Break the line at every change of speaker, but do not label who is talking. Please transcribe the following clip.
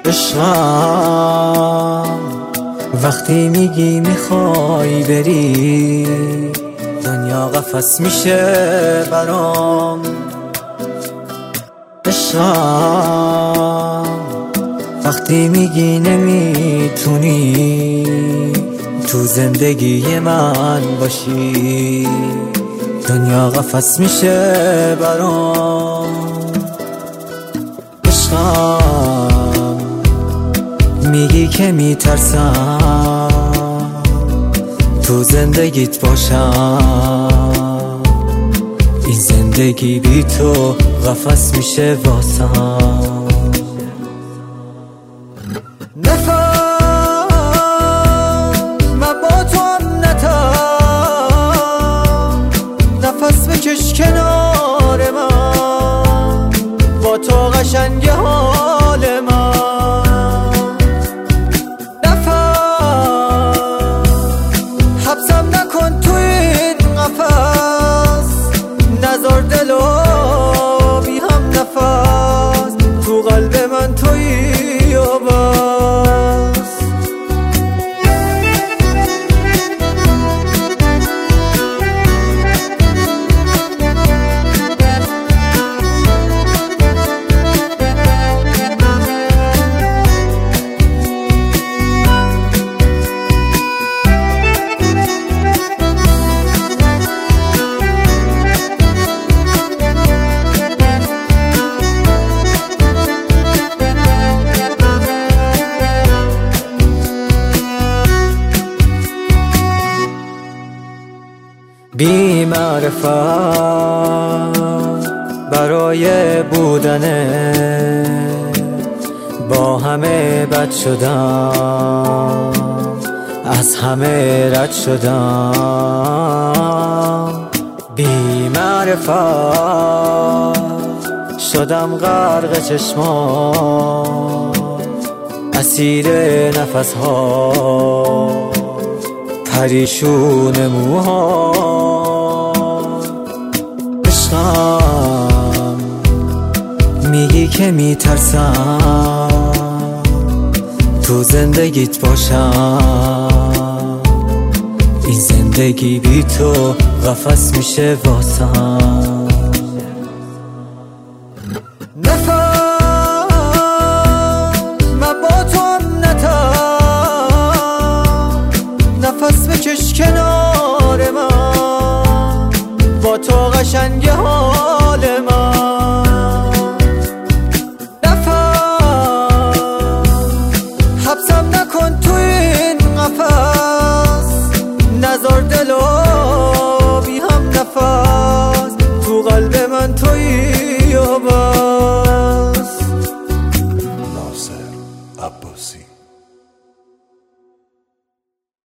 عشقم وقتی میگی میخوای بری دنیا قفس میشه برام. عشقم وقتی میگی نمیتونی تو زندگی من باشی دنیا قفس میشه برام. عشقم میگی که میترسم تو زندگیت باشم، این زندگی بی تو قفس میشه واسم. نفهم من با تو هم نتم، نفس بکش کنار من، با تو قشنگ حال من. نفهم حبسم نکن تو این قفس، نذار دلو بی هم نفس، تو قلب من تویی و بس. بی معرفت برای بودنه با همه بد شدم، از همه رد شدم. بی معرفت شدم غرق چشمات، اسیر نفس ها، پریشون موها. عشقم میگی که میترسم تو زندگیت باشم، این زندگی بی تو قفس میشه واسم. نفهم من با تو هم نتم، نفس بکش کنار من، با تو قشنگ حال من.